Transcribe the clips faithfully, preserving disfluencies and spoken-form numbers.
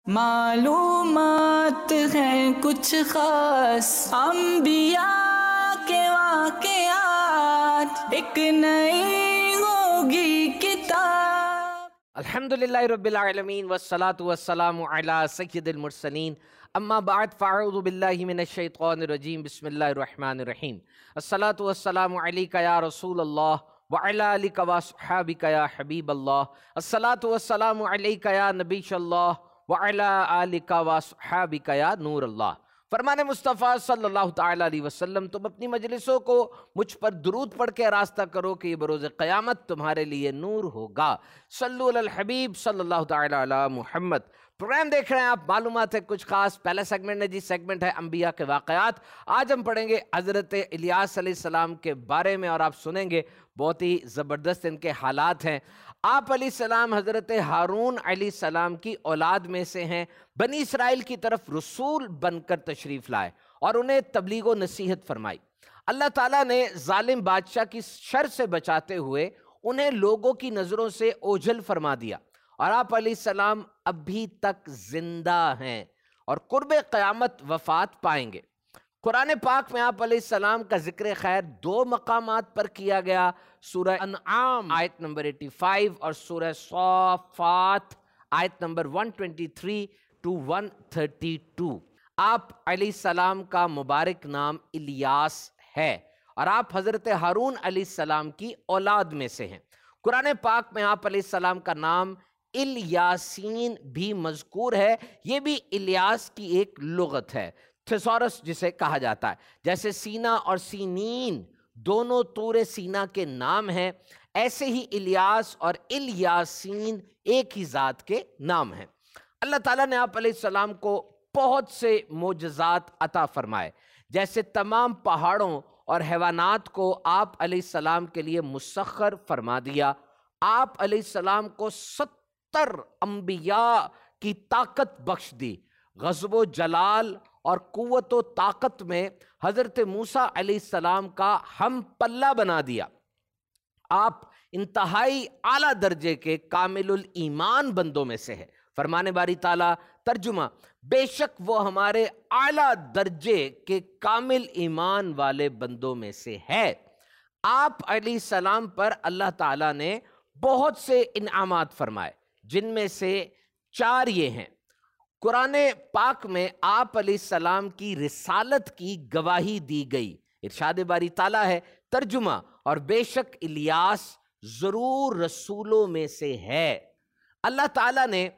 معلومات ہیں کچھ خاص انبیاء کے واقعات، ایک نئی ہوگی کتاب۔ الحمدللہ رب العالمین والصلاة والسلام علی سید المرسلین، اما بعد فاعوذ باللہ من الشیطان الرجیم، بسم اللہ الرحمن الرحیم۔ الصلاة والسلام علیک یا رسول اللہ وعلی آلک واصحابک یا حبیب اللہ، الصلاة والسلام علیک یا نبی اللہ وعلی آلک واصحابک یا نور اللہ۔ فرمان مصطفیٰ صلی اللہ تعالیٰ علیہ وسلم، تم اپنی مجلسوں کو مجھ پر درود پڑھ کے راستہ کرو کہ یہ بروز قیامت تمہارے لیے نور ہوگا۔ صلو علی الحبیب صلی اللہ تعالیٰ علی محمد۔ پروگرام دیکھ رہے ہیں آپ، معلومات ہے کچھ خاص۔ پہلا سیگمنٹ ہے جی سیگمنٹ ہے انبیاء کے واقعات۔ آج ہم پڑھیں گے حضرت الیاس علیہ السلام کے بارے میں، اور آپ سنیں گے بہت ہی زبردست ان کے حالات ہیں۔ آپ علیہ السلام حضرت ہارون علیہ السلام کی اولاد میں سے ہیں، بنی اسرائیل کی طرف رسول بن کر تشریف لائے اور انہیں تبلیغ و نصیحت فرمائی۔ اللہ تعالیٰ نے ظالم بادشاہ کی شر سے بچاتے ہوئے انہیں لوگوں کی نظروں سے اوجھل فرما دیا، اور آپ علیہ السلام اب بھی تک زندہ ہیں اور قرب قیامت وفات پائیں گے۔ قرآن پاک میں آپ علیہ السلام کا ذکر خیر دو مقامات پر کیا گیا، سورہ انعام آیت نمبر پچاسی اور سورہ صافات آیت نمبر ایک سو تیئیس ٹو ایک سو بتیس۔ آپ علیہ السلام کا مبارک نام الیاس ہے اور آپ حضرت ہارون علیہ السلام کی اولاد میں سے ہیں۔ قرآن پاک میں آپ علیہ السلام کا نام الیاسین بھی مذکور ہے، یہ بھی الیاس کی ایک لغت ہے، تھیسورس جسے کہا جاتا ہے۔ جیسے سینا اور سینین دونوں طور سینا کے نام ہیں، ایسے ہی الیاس اور الیاسین ایک ہی ذات کے نام ہیں۔ اللہ تعالیٰ نے آپ علیہ السلام کو بہت سے معجزات عطا فرمائے، جیسے تمام پہاڑوں اور حیوانات کو آپ علیہ السلام کے لیے مسخر فرما دیا۔ آپ علیہ السلام کو ستر انبیاء کی طاقت بخش دی۔ غضب و جلال اور قوت و طاقت میں حضرت موسیٰ علیہ السلام کا ہم پلہ بنا دیا۔ آپ انتہائی اعلیٰ درجے کے کامل الایمان بندوں میں سے ہے۔ فرمان باری تعالیٰ ترجمہ، بے شک وہ ہمارے اعلیٰ درجے کے کامل ایمان والے بندوں میں سے ہے۔ آپ علیہ السلام پر اللہ تعالیٰ نے بہت سے انعامات فرمائے، جن میں سے چار یہ ہیں۔ قرآن پاک میں آپ علیہ السلام کی رسالت کی گواہی دی گئی۔ ارشاد باری تعالیٰ ہے ترجمہ، اور بے شک الیاس ضرور رسولوں میں سے ہے۔ اللہ تعالیٰ نے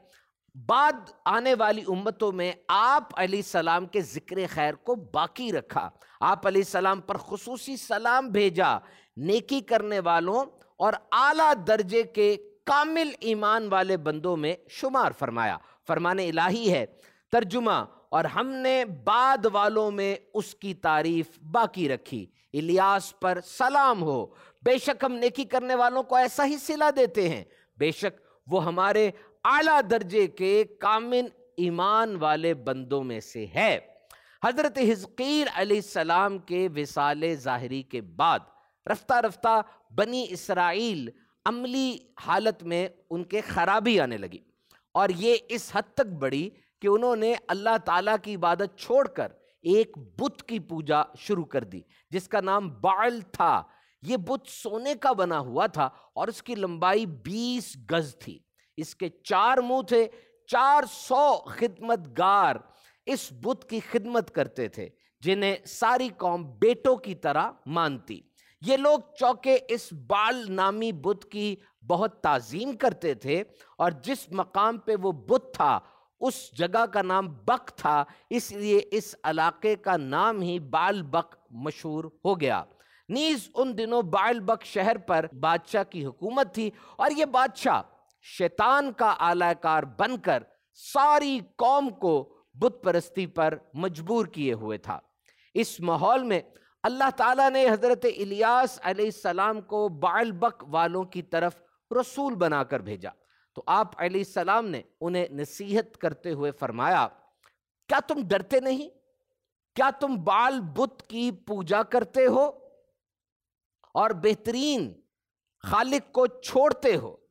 بعد آنے والی امتوں میں آپ علیہ السلام کے ذکر خیر کو باقی رکھا۔ آپ علیہ السلام پر خصوصی سلام بھیجا، نیکی کرنے والوں اور اعلیٰ درجے کے کامل ایمان والے بندوں میں شمار فرمایا۔ فرمان الہی ہے ترجمہ، اور ہم نے بعد والوں میں اس کی تعریف باقی رکھی۔ الیاس پر سلام ہو، بے شک ہم نیکی کرنے والوں کو ایسا ہی صلہ دیتے ہیں، بے شک وہ ہمارے اعلیٰ درجے کے کامل ایمان والے بندوں میں سے ہے۔ حضرت حزقیل علیہ السلام کے وصال ظاہری کے بعد رفتہ رفتہ بنی اسرائیل عملی حالت میں ان کے خرابی آنے لگی، اور یہ اس حد تک بڑھی کہ انہوں نے اللہ تعالیٰ کی عبادت چھوڑ کر ایک بت کی پوجا شروع کر دی، جس کا نام بعل تھا۔ یہ بت سونے کا بنا ہوا تھا اور اس کی لمبائی بیس گز تھی، اس کے چار منہ تھے، چار سو خدمت گار اس بت کی خدمت کرتے تھے، جنہیں ساری قوم بیٹوں کی طرح مانتی۔ یہ لوگ چونکہ اس بعل نامی بت کی بہت تعظیم کرتے تھے، اور جس مقام پہ وہ بت تھا اس جگہ کا نام بک تھا، اس لیے اس علاقے کا نام ہی بعل بک مشہور ہو گیا۔ نیز ان دنوں بعل بک شہر پر بادشاہ کی حکومت تھی، اور یہ بادشاہ شیطان کا اعلی کار بن کر ساری قوم کو بت پرستی پر مجبور کیے ہوئے تھا۔ اس ماحول میں اللہ تعالیٰ نے حضرت الیاس علیہ السلام کو بعل بک والوں کی طرف رسول بنا کر بھیجا، تو آپ علیہ السلام نے انہیں نصیحت کرتے ہوئے فرمایا، کیا تم ڈرتے نہیں؟ کیا تم بعل بت کی پوجا کرتے ہو اور بہترین خالق کو چھوڑتے ہو؟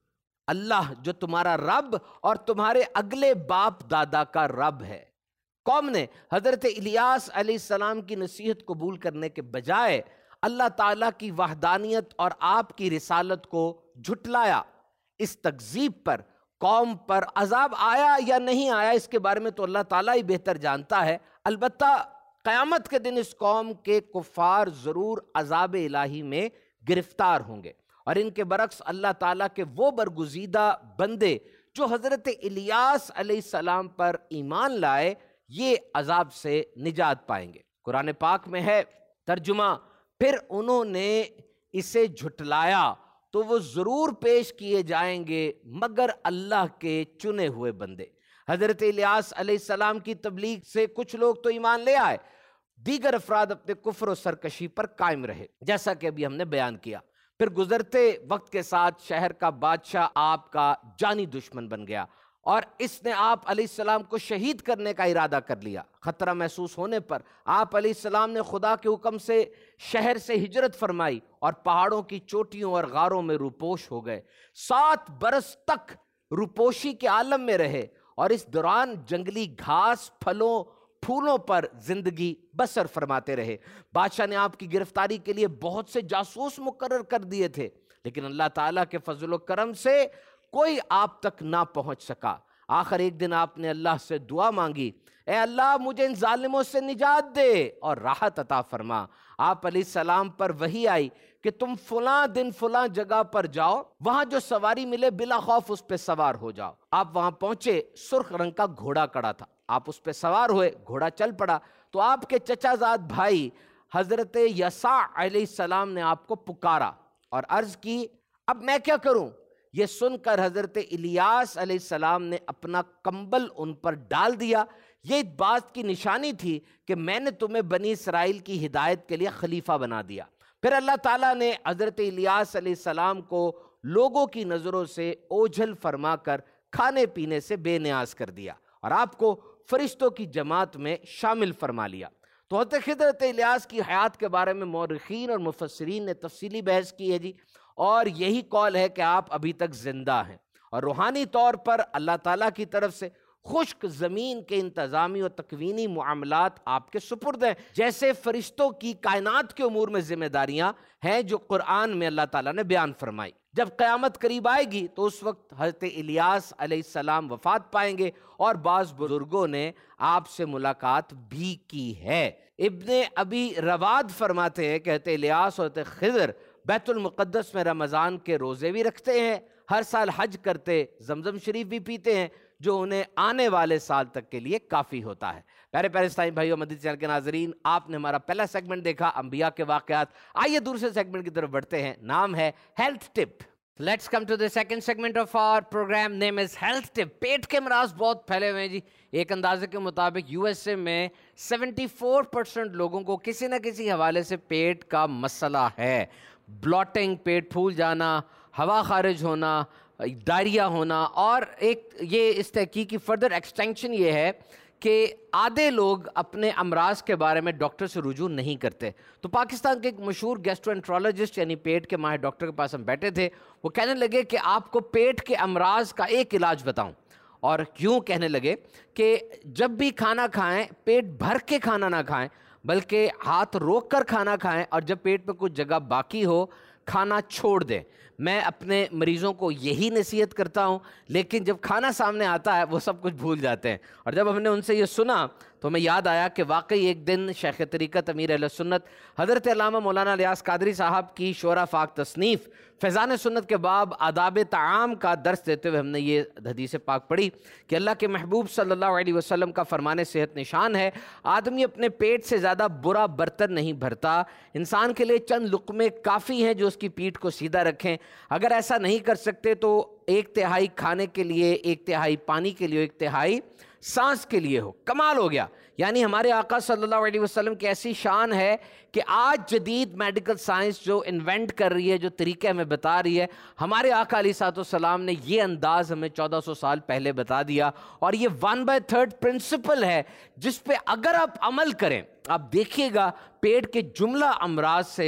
اللہ جو تمہارا رب اور تمہارے اگلے باپ دادا کا رب ہے۔ قوم نے حضرت الیاس علیہ السلام کی نصیحت قبول کرنے کے بجائے اللہ تعالیٰ کی وحدانیت اور آپ کی رسالت کو جھٹلایا۔ اس تکذیب پر قوم پر عذاب آیا یا نہیں آیا اس کے بارے میں تو اللہ تعالیٰ ہی بہتر جانتا ہے، البتہ قیامت کے دن اس قوم کے کفار ضرور عذاب الہی میں گرفتار ہوں گے، اور ان کے برعکس اللہ تعالیٰ کے وہ برگزیدہ بندے جو حضرت الیاس علیہ السلام پر ایمان لائے یہ عذاب سے نجات پائیں گے۔ قرآن پاک میں ہے ترجمہ، پھر انہوں نے اسے جھٹلایا تو وہ ضرور پیش کیے جائیں گے مگر اللہ کے چنے ہوئے بندے۔ حضرت الیاس علیہ السلام کی تبلیغ سے کچھ لوگ تو ایمان لے آئے، دیگر افراد اپنے کفر و سرکشی پر قائم رہے، جیسا کہ ابھی ہم نے بیان کیا۔ پھر گزرتے وقت کے ساتھ شہر کا بادشاہ آپ کا جانی دشمن بن گیا اور اس نے آپ علیہ السلام کو شہید کرنے کا ارادہ کر لیا۔ خطرہ محسوس ہونے پر آپ علیہ السلام نے خدا کے حکم سے شہر سے ہجرت فرمائی اور پہاڑوں کی چوٹیوں اور غاروں میں روپوش ہو گئے۔ سات برس تک روپوشی کے عالم میں رہے اور اس دوران جنگلی گھاس، پھلوں، پھولوں پر زندگی بسر فرماتے رہے۔ بادشاہ نے آپ کی گرفتاری کے لیے بہت سے جاسوس مقرر کر دیے تھے، لیکن اللہ تعالیٰ کے فضل و کرم سے کوئی آپ تک نہ پہنچ سکا۔ آخر ایک دن آپ نے اللہ سے دعا مانگی، اے اللہ مجھے ان ظالموں سے نجات دے اور راحت عطا فرما۔ آپ علیہ السلام پر وحی آئی کہ تم فلاں دن فلاں جگہ پر جاؤ، وہاں جو سواری ملے بلا خوف اس پہ سوار ہو جاؤ۔ آپ وہاں پہنچے، سرخ رنگ کا گھوڑا کڑا تھا، آپ اس پہ سوار ہوئے، گھوڑا چل پڑا تو آپ کے چچا زاد بھائی حضرت یسع علیہ السلام نے آپ کو پکارا اور عرض کی اب میں کیا کروں؟ یہ سن کر حضرت الیاس علیہ السلام نے اپنا کمبل ان پر ڈال دیا۔ یہ بات کی نشانی تھی کہ میں نے تمہیں بنی اسرائیل کی ہدایت کے لیے خلیفہ بنا دیا۔ پھر اللہ تعالیٰ نے حضرت الیاس علیہ السلام کو لوگوں کی نظروں سے اوجھل فرما کر کھانے پینے سے بے نیاز کر دیا اور آپ کو فرشتوں کی جماعت میں شامل فرما لیا۔ تو حضرت حضرت الیاس کی حیات کے بارے میں مورخین اور مفسرین نے تفصیلی بحث کی ہے جی، اور یہی قول ہے کہ آپ ابھی تک زندہ ہیں اور روحانی طور پر اللہ تعالیٰ کی طرف سے خشک زمین کے انتظامی و تکوینی معاملات آپ کے سپرد ہیں، جیسے فرشتوں کی کائنات کے امور میں ذمہ داریاں ہیں جو قرآن میں اللہ تعالیٰ نے بیان فرمائی۔ جب قیامت قریب آئے گی تو اس وقت حضرت الیاس علیہ السلام وفات پائیں گے اور بعض بزرگوں نے آپ سے ملاقات بھی کی ہے۔ ابن ابی رواد فرماتے ہیں کہ حضرت الیاس اور حضرت خضر بیت المقدس میں رمضان کے روزے بھی رکھتے ہیں، ہر سال حج کرتے، زمزم شریف بھی پیتے ہیں جو انہیں آنے والے سال تک کے لیے کافی ہوتا ہے۔ پیارے پیارے اسلامی بھائیو، مدنی چینل کے ناظرین، آپ نے ہمارا پہلا سیگمنٹ دیکھا انبیاء کے واقعات۔ آئیے دوسرے سیگمنٹ کی طرف بڑھتے ہیں، نام ہے health tip. Let's come to the second segment of our program, name is health tip۔ پیٹ کے امراض بہت پھیلے ہوئے ہیں جی۔ ایک اندازے کے مطابق یو ایس اے میں سیونٹی فور پرسنٹ لوگوں کو کسی نہ کسی حوالے سے پیٹ کا مسئلہ ہے۔ بلوٹنگ، پیٹ پھول جانا، ہوا خارج ہونا، ڈائریا ہونا، اور ایک یہ اس تحقیق کی فردر ایکسٹینشن یہ ہے کہ آدھے لوگ اپنے امراض کے بارے میں ڈاکٹر سے رجوع نہیں کرتے۔ تو پاکستان کے ایک مشہور گیسٹرو یعنی پیٹ کے ماہر ڈاکٹر کے پاس ہم بیٹھے تھے، وہ کہنے لگے کہ آپ کو پیٹ کے امراض کا ایک علاج بتاؤں، اور کیوں کہنے لگے کہ جب بھی کھانا کھائیں پیٹ بھر کے کھانا نہ کھائیں بلکہ ہاتھ روک کر کھانا کھائیں، اور جب پیٹ پہ کچھ جگہ باقی ہو کھانا چھوڑ دیں۔ میں اپنے مریضوں کو یہی نصیحت کرتا ہوں، لیکن جب کھانا سامنے آتا ہے وہ سب کچھ بھول جاتے ہیں۔ اور جب ہم نے ان سے یہ سنا تو ہمیں یاد آیا کہ واقعی ایک دن شیخ طریقت امیر اہل سنت حضرت علامہ مولانا الیاس قادری صاحب کی شعرا فاق تصنیف فیضان سنت کے باب آداب طعام کا درس دیتے ہوئے ہم نے یہ حدیث پاک پڑھی کہ اللہ کے محبوب صلی اللہ علیہ وسلم کا فرمان صحت نشان ہے، آدمی اپنے پیٹ سے زیادہ برا برتن نہیں بھرتا، انسان کے لیے چند لقمے کافی ہیں جو اس کی پیٹھ کو سیدھا رکھیں، اگر ایسا نہیں کر سکتے تو ایک تہائی کھانے کے لیے، ایک تہائی پانی کے لیے، ایک تہائی سانس کے لیے ہو۔ کمال ہو گیا، یعنی ہمارے آقا صلی اللہ علیہ وسلم کی ایسی شان ہے کہ آج جدید میڈیکل سائنس جو انوینٹ کر رہی ہے، جو طریقے ہمیں بتا رہی ہے، ہمارے آقا علیہ الصلوۃ والسلام نے یہ انداز ہمیں چودہ سو سال پہلے بتا دیا، اور یہ ون بائی تھرڈ پرنسپل ہے جس پہ اگر آپ عمل کریں، آپ دیکھیے گا پیٹ کے جملہ امراض سے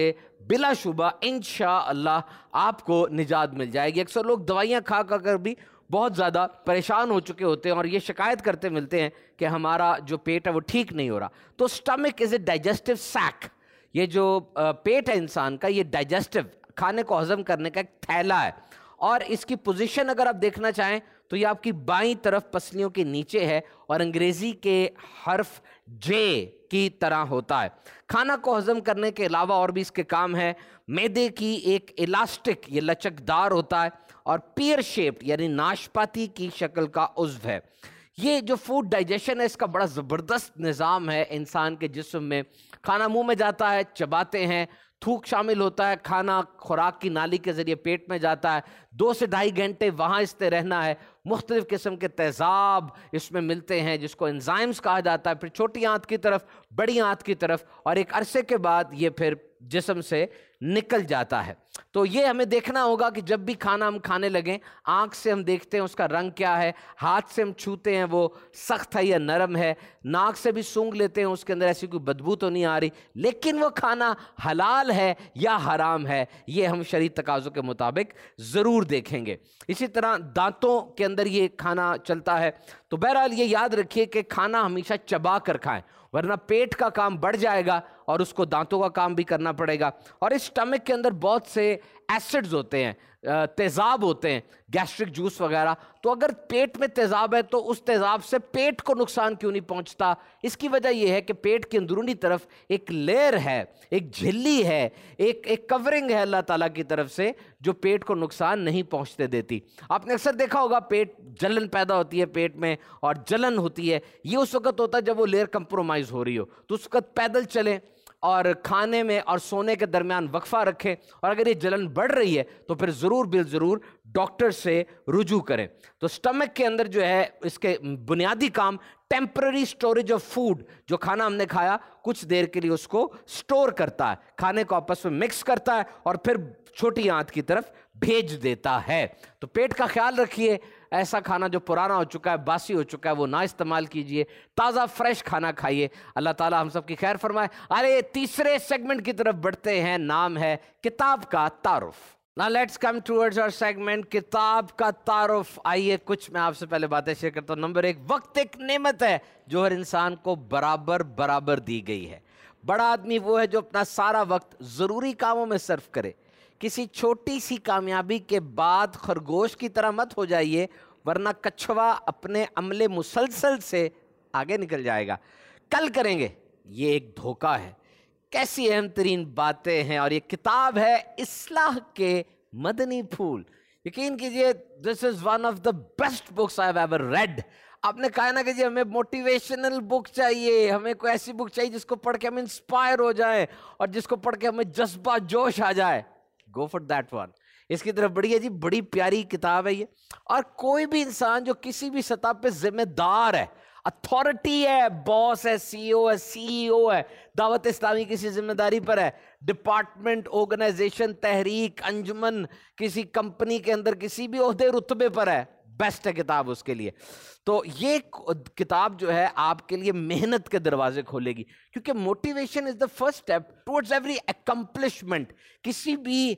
بلا شبہ انشاءاللہ آپ کو نجات مل جائے گی۔ اکثر لوگ دوائیاں کھا کھا کر بھی بہت زیادہ پریشان ہو چکے ہوتے ہیں اور یہ شکایت کرتے ملتے ہیں کہ ہمارا جو پیٹ ہے وہ ٹھیک نہیں ہو رہا۔ تو سٹمک از اے ڈائجسٹو سیک، یہ جو پیٹ ہے انسان کا، یہ ڈائجسٹو، کھانے کو ہضم کرنے کا ایک تھیلا ہے، اور اس کی پوزیشن اگر آپ دیکھنا چاہیں تو یہ آپ کی بائیں طرف پسلیوں کے نیچے ہے اور انگریزی کے حرف جے کی طرح ہوتا ہے۔ کھانا کو ہضم کرنے کے علاوہ اور بھی اس کے کام ہے۔ معدے کی ایک الاسٹک، یہ لچکدار ہوتا ہے اور پیئر شیپڈ یعنی ناشپاتی کی شکل کا عضو ہے۔ یہ جو فوڈ ڈائجیشن ہے اس کا بڑا زبردست نظام ہے انسان کے جسم میں۔ کھانا منہ میں جاتا ہے، چباتے ہیں، تھوک شامل ہوتا ہے، کھانا خوراک کی نالی کے ذریعے پیٹ میں جاتا ہے، دو سے ڈھائی گھنٹے وہاں اس نے رہنا ہے، مختلف قسم کے تیزاب اس میں ملتے ہیں جس کو انزائمز کہا جاتا ہے، پھر چھوٹی آنت کی طرف، بڑی آنت کی طرف، اور ایک عرصے کے بعد یہ پھر جسم سے نکل جاتا ہے۔ تو یہ ہمیں دیکھنا ہوگا کہ جب بھی کھانا ہم کھانے لگیں، آنکھ سے ہم دیکھتے ہیں اس کا رنگ کیا ہے، ہاتھ سے ہم چھوتے ہیں وہ سخت ہے یا نرم ہے، ناک سے بھی سونگھ لیتے ہیں اس کے اندر ایسی کوئی بدبو تو نہیں آ رہی، لیکن وہ کھانا حلال ہے یا حرام ہے یہ ہم شرعی تقاضوں کے مطابق ضرور دیکھیں گے۔ اسی طرح دانتوں کے اندر یہ کھانا چلتا ہے۔ تو بہرحال یہ یاد رکھیے کہ کھانا ہمیشہ چبا کر کھائیں، ورنہ پیٹ کا کام بڑھ جائے گا اور اس کو دانتوں کا کام بھی کرنا پڑے گا۔ اور اس سٹمک کے اندر بہت سے ایسڈز ہوتے ہیں، تیزاب ہوتے ہیں، گیسٹرک جوس وغیرہ۔ تو اگر پیٹ میں تیزاب ہے تو اس تیزاب سے پیٹ کو نقصان کیوں نہیں پہنچتا؟ اس کی وجہ یہ ہے کہ پیٹ کی اندرونی طرف ایک لیئر ہے، ایک جھلی ہے، ایک ایک کورنگ ہے اللہ تعالیٰ کی طرف سے جو پیٹ کو نقصان نہیں پہنچتے دیتی۔ آپ نے اکثر دیکھا ہوگا پیٹ جلن پیدا ہوتی ہے پیٹ میں، اور جلن ہوتی ہے یہ اس وقت ہوتا ہے جب وہ لیئر کمپرومائز ہو رہی ہو، تو اس وقت پیدل چلیں اور کھانے میں اور سونے کے درمیان وقفہ رکھیں، اور اگر یہ جلن بڑھ رہی ہے تو پھر ضرور بال ضرور ڈاکٹر سے رجوع کریں۔ تو سٹمک کے اندر جو ہے اس کے بنیادی کام ٹیمپرری سٹوریج آف فوڈ، جو کھانا ہم نے کھایا کچھ دیر کے لیے اس کو سٹور کرتا ہے، کھانے کو آپس میں مکس کرتا ہے اور پھر چھوٹی آنت کی طرف بھیج دیتا ہے۔ تو پیٹ کا خیال رکھیے، ایسا کھانا جو پرانا ہو چکا ہے، باسی ہو چکا ہے، وہ نہ استعمال کیجئے، تازہ فریش کھانا کھائیے۔ اللہ تعالیٰ ہم سب کی خیر فرمائے۔ آئے تیسرے سیگمنٹ کی طرف بڑھتے ہیں، نام ہے کتاب کا تعارف۔ Now let's come towards our segment کتاب کا تعارف۔ آئیے کچھ میں آپ سے پہلے باتیں شیئر کرتا ہوں۔ نمبر ایک، وقت ایک نعمت ہے جو ہر انسان کو برابر برابر دی گئی ہے۔ بڑا آدمی وہ ہے جو اپنا سارا وقت ضروری کاموں میں صرف کرے۔ کسی چھوٹی سی کامیابی کے بعد خرگوش کی طرح مت ہو جائیے، ورنہ کچھوا اپنے عمل مسلسل سے آگے نکل جائے گا۔ کل کریں گے، یہ ایک دھوکہ ہے۔ کیسی اہم ترین باتیں ہیں، اور یہ کتاب ہے اصلاح کے مدنی پھول۔ یقین کیجئے this is one of the best books I have ever read۔ آپ نے کہا نا کہ جی ہمیں موٹیویشنل بک چاہیے، ہمیں کوئی ایسی بک چاہیے جس کو پڑھ کے ہم انسپائر ہو جائیں اور جس کو پڑھ کے ہمیں جذبہ جوش آ جائے، گو فار دیٹ ون۔ اس کی طرف بڑی ہے جی، بڑی پیاری کتاب ہے یہ، اور کوئی بھی انسان جو کسی بھی سطح پہ ذمہ دار ہے، اتھارٹی ہے، باس ہے، سی او ہے، سی ای او ہے، دعوت اسلامی کسی ذمہ داری پر ہے، ڈپارٹمنٹ، آرگنائزیشن، تحریک، انجمن، کسی کمپنی کے اندر کسی بھی عہدے رتبے پر ہے، بیسٹ ہے کتاب اس کے لیے۔ تو یہ کتاب جو ہے آپ کے لیے محنت کے دروازے کھولے گی، کیونکہ motivation is the first step towards every accomplishment. کسی بھی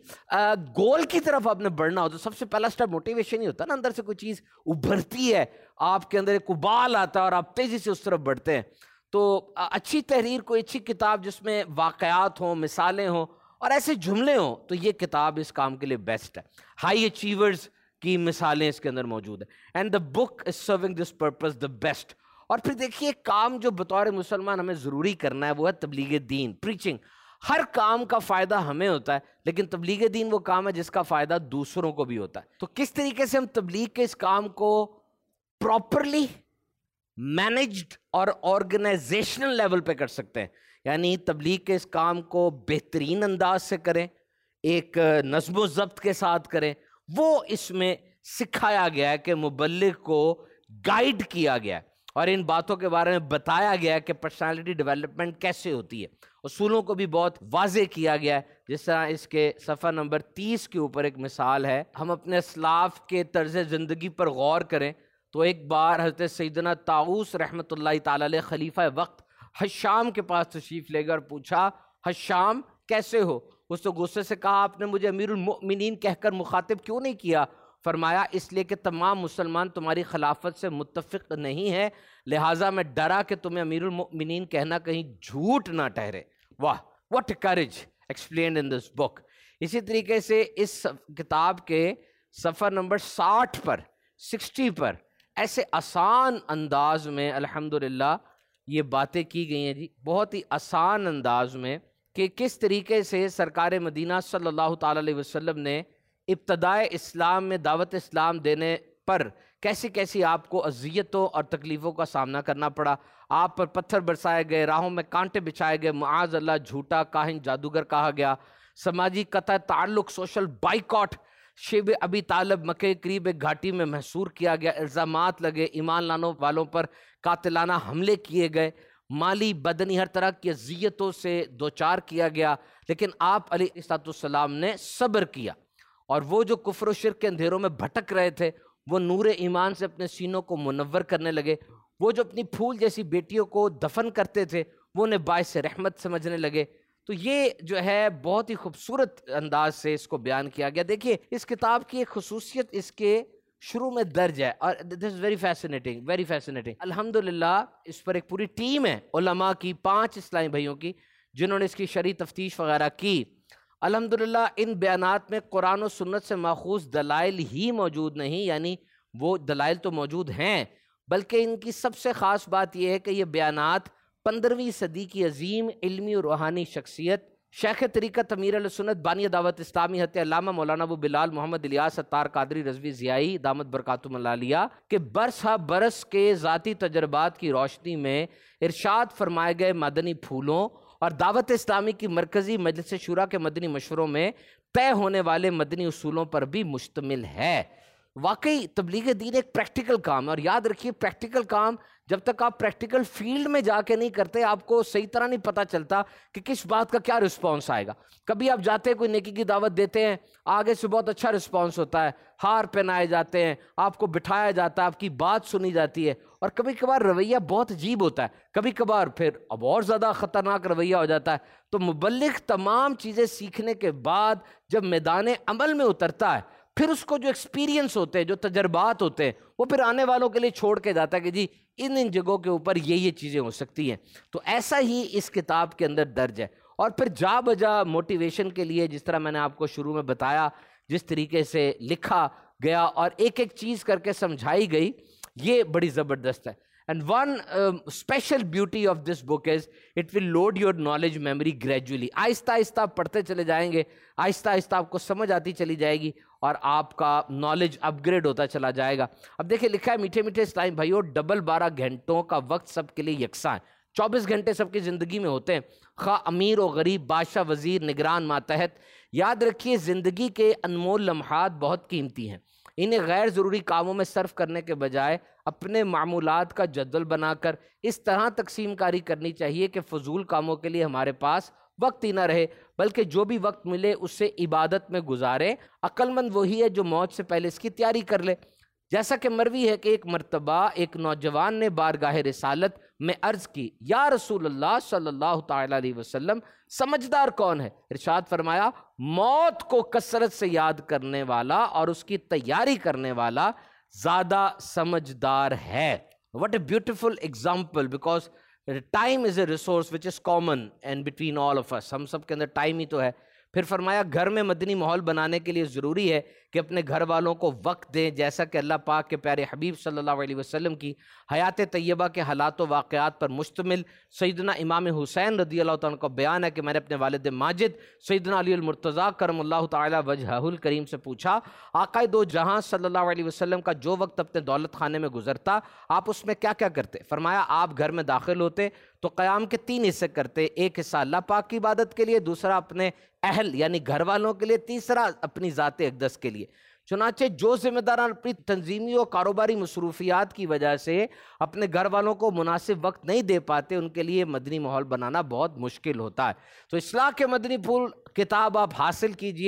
گول کی طرف آپ نے بڑھنا ہو تو سب سے پہلا اسٹیپ موٹیویشن ہی ہوتا ہے نا، اندر سے کوئی چیز ابھرتی ہے، آپ کے اندر ایک ابال آتا ہے اور آپ تیزی سے اس طرف بڑھتے ہیں۔ تو اچھی تحریر، کوئی اچھی کتاب جس میں واقعات ہوں، مثالیں ہوں اور ایسے جملے ہوں، تو یہ کتاب اس کام کے لیے بیسٹ ہے۔ ہائی اچیورز کی مثالیں اس کے اندر موجود ہیں، and the book is serving this purpose the best. اور پھر دیکھیے کام جو بطور مسلمان ہمیں ضروری کرنا ہے وہ ہے تبلیغ دین، پریچنگ۔ ہر کام کا فائدہ ہمیں ہوتا ہے، لیکن تبلیغ دین وہ کام ہے جس کا فائدہ دوسروں کو بھی ہوتا ہے۔ تو کس طریقے سے ہم تبلیغ کے اس کام کو پراپرلی مینجڈ اور آرگنائزیشنل لیول پہ کر سکتے ہیں، یعنی تبلیغ کے اس کام کو بہترین انداز سے کریں، ایک نظم و ضبط کے ساتھ کریں، وہ اس میں سکھایا گیا ہے کہ مبلغ کو گائیڈ کیا گیا ہے اور ان باتوں کے بارے میں بتایا گیا ہے کہ پرسنالٹی ڈیولپمنٹ کیسے ہوتی ہے۔ اصولوں کو بھی بہت واضح کیا گیا ہے، جس طرح اس کے صفحہ نمبر تیس کے اوپر ایک مثال ہے۔ ہم اپنے اسلاف کے طرز زندگی پر غور کریں تو ایک بار حضرت سیدنا طاؤس رحمۃ اللہ تعالی علیہ خلیفہ وقت حشام کے پاس تشریف لے گئے اور پوچھا، حشام کیسے ہو؟ اس تو غصے سے کہا آپ نے مجھے امیر المؤمنین کہہ کر مخاطب کیوں نہیں کیا؟ فرمایا اس لیے کہ تمام مسلمان تمہاری خلافت سے متفق نہیں ہے، لہٰذا میں ڈرا کہ تمہیں امیر المؤمنین کہنا کہیں جھوٹ نہ ٹھہرے۔ واہ، what a courage explained in this book۔ اسی طریقے سے اس کتاب کے صفحہ نمبر ساٹھ پر سکسٹی پر ایسے آسان انداز میں الحمدللہ یہ باتیں کی گئی ہیں جی، بہت ہی آسان انداز میں، کہ کس طریقے سے سرکار مدینہ صلی اللہ تعالیٰ علیہ وسلم نے ابتدائے اسلام میں دعوت اسلام دینے پر کیسی کیسی آپ کو اذیتوں اور تکلیفوں کا سامنا کرنا پڑا۔ آپ پر پتھر برسائے گئے، راہوں میں کانٹے بچھائے گئے، معاذ اللہ جھوٹا کاہن جادوگر کہا گیا، سماجی قطع تعلق سوشل بائیکاٹ شیب ابی طالب مکہ کے قریب ایک گھاٹی میں محصور کیا گیا، الزامات لگے، ایمان لانے والوں پر قاتلانہ حملے کیے گئے، مالی بدنی ہر طرح کی اذیتوں سے دوچار کیا گیا، لیکن آپ علیہ السلام نے صبر کیا، اور وہ جو کفر و شرک کے اندھیروں میں بھٹک رہے تھے وہ نور ایمان سے اپنے سینوں کو منور کرنے لگے، وہ جو اپنی پھول جیسی بیٹیوں کو دفن کرتے تھے وہ انہیں باعث رحمت سمجھنے لگے۔ تو یہ جو ہے بہت ہی خوبصورت انداز سے اس کو بیان کیا گیا۔ دیکھیے اس کتاب کی ایک خصوصیت اس کے شروع میں درج ہے، اور this is very fascinating very fascinating الحمدللہ اس پر ایک پوری ٹیم ہے علماء کی، پانچ اسلامی بھائیوں کی، جنہوں نے اس کی شرعی تفتیش وغیرہ کی۔ الحمدللہ ان بیانات میں قرآن و سنت سے ماخوذ دلائل ہی موجود نہیں، یعنی وہ دلائل تو موجود ہیں، بلکہ ان کی سب سے خاص بات یہ ہے کہ یہ بیانات پندرہویں صدی کی عظیم علمی اور روحانی شخصیت شیخ طریقت امیر علیہ سنت بانی دعوت اسلامی حضرت علامہ مولانا ابو بلال محمد الیاس ستار قادری رضوی ضیائی دامت برکاتہم العالیہ کے برس ہا برس کے ذاتی تجربات کی روشنی میں ارشاد فرمائے گئے مدنی پھولوں اور دعوت اسلامی کی مرکزی مجلس شورا کے مدنی مشوروں میں طے ہونے والے مدنی اصولوں پر بھی مشتمل ہے۔ واقعی تبلیغ دین ایک پریکٹیکل کام ہے، اور یاد رکھیے پریکٹیکل کام جب تک آپ پریکٹیکل فیلڈ میں جا کے نہیں کرتے آپ کو صحیح طرح نہیں پتہ چلتا کہ کس بات کا کیا رسپانس آئے گا۔ کبھی آپ جاتے ہیں کوئی نیکی کی دعوت دیتے ہیں، آگے سے بہت اچھا رسپانس ہوتا ہے، ہار پہنائے جاتے ہیں، آپ کو بٹھایا جاتا ہے، آپ کی بات سنی جاتی ہے، اور کبھی کبھار رویہ بہت عجیب ہوتا ہے، کبھی کبھار پھر اب اور زیادہ خطرناک رویہ ہو جاتا ہے۔ تو مبلغ تمام چیزیں سیکھنے کے بعد جب میدان عمل میں اترتا ہے، پھر اس کو جو ایکسپیرینس ہوتے ہیں، جو تجربات ہوتے ہیں، وہ پھر آنے والوں کے لیے چھوڑ کے جاتا ہے کہ جی ان ان جگہوں کے اوپر یہ یہ چیزیں ہو سکتی ہیں۔ تو ایسا ہی اس کتاب کے اندر درج ہے، اور پھر جا بجا موٹیویشن کے لیے جس طرح میں نے آپ کو شروع میں بتایا، جس طریقے سے لکھا گیا اور ایک ایک چیز کر کے سمجھائی گئی، یہ بڑی زبردست ہے۔ And one um, special beauty of this book is it will load your knowledge memory gradually۔ آہستہ آہستہ آپ پڑھتے چلے جائیں گے، آہستہ آہستہ آپ کو سمجھ آتی چلی جائے گی، اور آپ کا نالج اپ گریڈ ہوتا چلا جائے گا۔ اب دیکھیں لکھا ہے میٹھے میٹھے اسلامی بھائیوں، ڈبل بارہ گھنٹوں کا وقت سب کے لیے یکساں ہے، چوبیس گھنٹے سب کی زندگی میں ہوتے ہیں، خواہ امیر و غریب، بادشاہ وزیر، نگران ماتحت۔ یاد رکھیے زندگی کے انمول لمحات بہت قیمتی ہیں، انہیں غیر ضروری کاموں میں صرف کرنے کے بجائے اپنے معمولات کا جدول بنا کر اس طرح تقسیم کاری کرنی چاہیے کہ فضول کاموں کے لیے ہمارے پاس وقت ہی نہ رہے، بلکہ جو بھی وقت ملے اس سے عبادت میں گزارے۔ عقل مند وہی ہے جو موت سے پہلے اس کی تیاری کر لے۔ جیسا کہ مروی ہے کہ ایک مرتبہ ایک نوجوان نے بارگاہ رسالت میں عرض کی، یا رسول اللہ صلی اللہ تعالیٰ علیہ وسلم، سمجھدار کون ہے؟ ارشاد فرمایا، موت کو کثرت سے یاد کرنے والا اور اس کی تیاری کرنے والا زیادہ سمجھدار ہے۔ What a beautiful example, because time is a resource which is common and between all of us۔ ہم سب کے اندر ٹائم ہی تو ہے۔ پھر فرمایا گھر میں مدنی ماحول بنانے کے لیے ضروری ہے کہ اپنے گھر والوں کو وقت دیں، جیسا کہ اللہ پاک کے پیارے حبیب صلی اللہ علیہ وسلم کی حیات طیبہ کے حالات و واقعات پر مشتمل سیدنا امام حسین رضی اللہ تعالیٰ کا بیان ہے کہ میں نے اپنے والد ماجد سیدنا علی المرتضیٰ کرم اللہ تعالیٰ وجہہ الکریم سے پوچھا، آقائے دو جہاں صلی اللہ علیہ وسلم کا جو وقت اپنے دولت خانے میں گزرتا آپ اس میں کیا کیا کرتے؟ فرمایا آپ گھر میں داخل ہوتے تو قیام کے تین حصے کرتے، ایک حصہ اللہ پاک کی عبادت کے لیے، دوسرا اپنے اہل یعنی گھر والوں کے لیے، تیسرا اپنی ذات اقدس کے لیے۔ چنانچہ جو ذمہ داران اپنی تنظیمی و کاروباری مصروفیات کی وجہ سے اپنے گھر والوں کو مناسب وقت نہیں دے پاتے، ان کے لیے مدنی ماحول بنانا بہت مشکل ہوتا ہے۔ تو اصلاح کے مدنی پھول کتاب آپ حاصل کیجئے،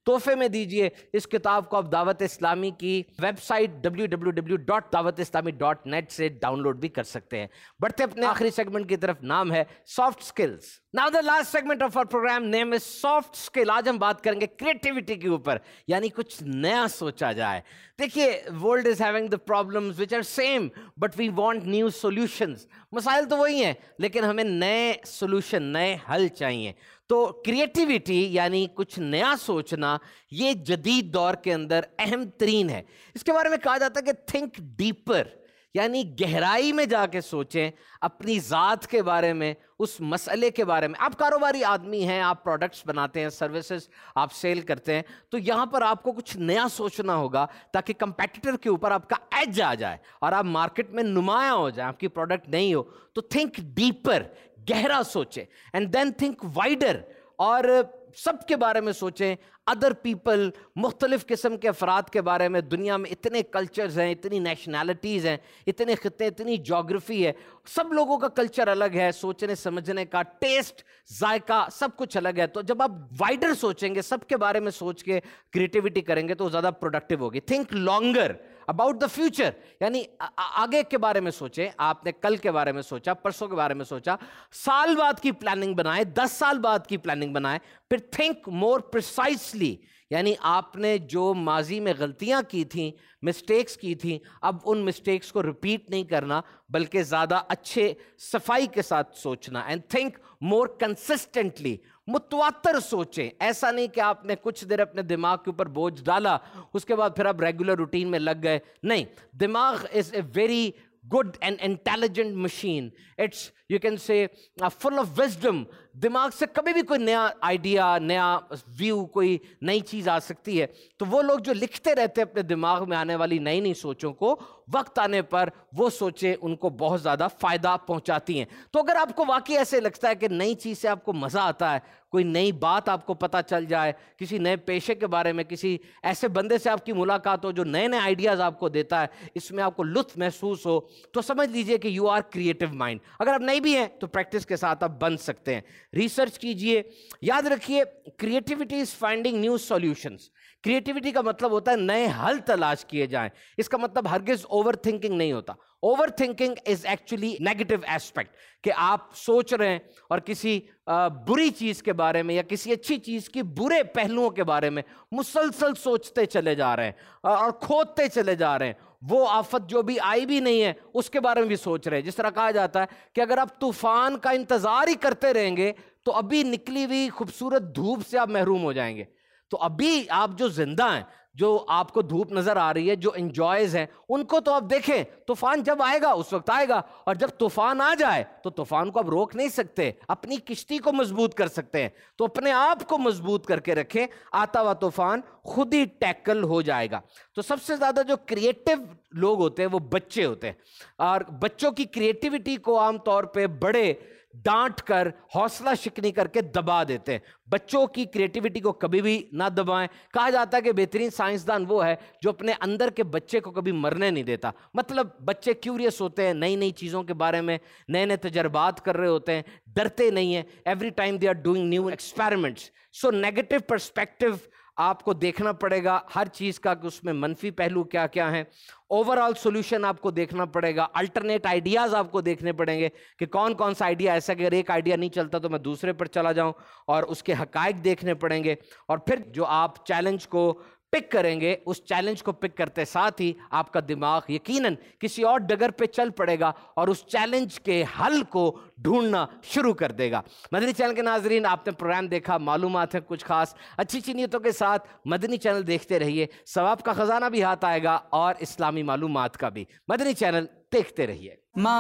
تحفے میں دیجئے. اس کتاب کو آپ دعوت اسلامی کی website W W W dot Dawat Islami dot net سے ڈاؤن لوڈ بھی کر سکتے ہیں. بڑھتے اپنے آخری سیگمنٹ کی طرف. نام ہے soft skills. Now the last segment of our program name is soft skill. آج ہم بات کریں گے کریٹیوٹی کے اوپر, یعنی کچھ نیا سوچا جائے. دیکھیے, world is having the problems which are same but we want new solutions. مسائل تو وہی ہیں لیکن ہمیں نئے سولوشن, نئے حل چاہیے. تو کریٹیوٹی یعنی کچھ نیا سوچنا یہ جدید دور کے اندر اہم ترین ہے. اس کے بارے میں کہا جاتا ہے کہ تھنک ڈیپر, یعنی گہرائی میں جا کے سوچیں اپنی ذات کے بارے میں, اس مسئلے کے بارے میں. آپ کاروباری آدمی ہیں, آپ پروڈکٹس بناتے ہیں, سروسز آپ سیل کرتے ہیں, تو یہاں پر آپ کو کچھ نیا سوچنا ہوگا تاکہ کمپیٹیٹر کے اوپر آپ کا ایج آ جائے اور آپ مارکیٹ میں نمایاں ہو جائیں. آپ کی پروڈکٹ نہیں ہو تو تھنک ڈیپر, گہرا سوچیں. اینڈ دین تھنک وائڈر, اور سب کے بارے میں سوچیں. ادر پیپل, مختلف قسم کے افراد کے بارے میں. دنیا میں اتنے کلچرز ہیں, اتنی نیشنلٹیز ہیں, اتنے خطے, اتنی جغرافی ہے, سب لوگوں کا کلچر الگ ہے, سوچنے سمجھنے کا ٹیسٹ, ذائقہ سب کچھ الگ ہے. تو جب آپ وائڈر سوچیں گے, سب کے بارے میں سوچ کے کریٹیوٹی کریں گے تو زیادہ پروڈکٹیو ہوگی. Think longer about the future, یعنی آگے کے بارے میں سوچیں. آپ نے کل کے بارے میں سوچا, پرسوں کے بارے میں سوچا, سال بعد کی پلاننگ بنائیں, دس سال بعد کی پلاننگ بنائیں. پھر تھنک مور پریسائسلی, یعنی آپ نے جو ماضی میں غلطیاں کی تھیں, مسٹیکس کی تھیں, اب ان مسٹیکس کو ریپیٹ نہیں کرنا بلکہ زیادہ اچھے صفائی کے ساتھ سوچنا. اینڈ تھنک مور کنسسٹنٹلی, متواتر سوچیں. ایسا نہیں کہ آپ نے کچھ دیر اپنے دماغ کے اوپر بوجھ ڈالا, اس کے بعد پھر آپ ریگولر روٹین میں لگ گئے. نہیں, دماغ is a very good and intelligent machine. It's, you can say, uh, full of wisdom. دماغ سے کبھی بھی کوئی نیا آئیڈیا, نیا ویو, کوئی نئی چیز آ سکتی ہے. تو وہ لوگ جو لکھتے رہتے ہیں اپنے دماغ میں آنے والی نئی نئی سوچوں کو, وقت آنے پر وہ سوچیں ان کو بہت زیادہ فائدہ پہنچاتی ہیں. تو اگر آپ کو واقعی ایسے لگتا ہے کہ نئی چیز سے آپ کو مزہ آتا ہے, کوئی نئی بات آپ کو پتہ چل جائے, کسی نئے پیشے کے بارے میں, کسی ایسے بندے سے آپ کی ملاقات ہو جو نئے نئے آئیڈیاز آپ کو دیتا ہے, اس میں آپ کو لطف محسوس ہو, تو سمجھ لیجئے کہ یو آر کریٹو مائنڈ. اگر آپ نہیں بھی ہیں تو پریکٹس کے ساتھ آپ بن سکتے ہیں. ریسرچ کیجئے. یاد رکھیے, creativity is finding new solutions. Creativity کا مطلب ہوتا ہے نئے حل تلاش کیے جائیں. اس کا مطلب ہرگز اوور تھنکنگ نہیں ہوتا. Overthinking is actually negative aspect, کہ آپ سوچ رہے ہیں اور کسی بری چیز کے بارے میں یا کسی اچھی چیز کی برے پہلوؤں کے بارے میں مسلسل سوچتے چلے جا رہے ہیں اور کھودتے چلے جا رہے ہیں. وہ آفت جو بھی آئی بھی نہیں ہے اس کے بارے میں بھی سوچ رہے ہیں. جس طرح کہا جاتا ہے کہ اگر آپ طوفان کا انتظار ہی کرتے رہیں گے تو ابھی نکلی ہوئی خوبصورت دھوپ سے آپ محروم ہو جائیں گے. تو ابھی آپ جو زندہ ہیں, جو آپ کو دھوپ نظر آ رہی ہے, جو انجوائز ہیں, ان کو تو آپ دیکھیں. طوفان جب آئے گا اس وقت آئے گا, اور جب طوفان آ جائے تو طوفان کو آپ روک نہیں سکتے, اپنی کشتی کو مضبوط کر سکتے ہیں. تو اپنے آپ کو مضبوط کر کے رکھیں, آتا ہوا طوفان خود ہی ٹیکل ہو جائے گا. تو سب سے زیادہ جو کریٹیو لوگ ہوتے ہیں وہ بچے ہوتے ہیں, اور بچوں کی کریٹیوٹی کو عام طور پہ بڑے ڈانٹ کر, حوصلہ شکنی کر کے دبا دیتے ہیں. بچوں کی کریٹیوٹی کو کبھی بھی نہ دبائیں. کہا جاتا ہے کہ بہترین سائنسدان وہ ہے جو اپنے اندر کے بچے کو کبھی مرنے نہیں دیتا. مطلب بچے کیوریس ہوتے ہیں, نئی نئی چیزوں کے بارے میں نئے نئے تجربات کر رہے ہوتے ہیں, ڈرتے نہیں ہیں. Every time they are doing new experiments. So negative perspective آپ کو دیکھنا پڑے گا ہر چیز کا, کہ اس میں منفی پہلو کیا کیا ہیں. اوور آل سولوشن آپ کو دیکھنا پڑے گا. الٹرنیٹ آئیڈیاز آپ کو دیکھنے پڑیں گے کہ کون کون سا آئیڈیا ایسا کہ اگر ایک آئیڈیا نہیں چلتا تو میں دوسرے پر چلا جاؤں, اور اس کے حقائق دیکھنے پڑیں گے. اور پھر جو آپ چیلنج کو پک کریں گے, اس چیلنج کو پک کرتے ساتھ ہی آپ کا دماغ یقیناً کسی اور ڈگر پہ چل پڑے گا اور اس چیلنج کے حل کو ڈھونڈنا شروع کر دے گا. مدنی چینل کے ناظرین, آپ نے پروگرام دیکھا, معلومات ہیں کچھ خاص, اچھی اچھی نیتوں کے ساتھ مدنی چینل دیکھتے رہیے. ثواب کا خزانہ بھی ہاتھ آئے گا اور اسلامی معلومات کا بھی. مدنی چینل دیکھتے رہیے.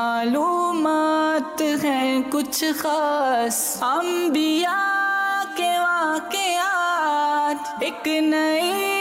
معلومات ہیں کچھ خاص, انبیاء کے واقعات, ایک نئی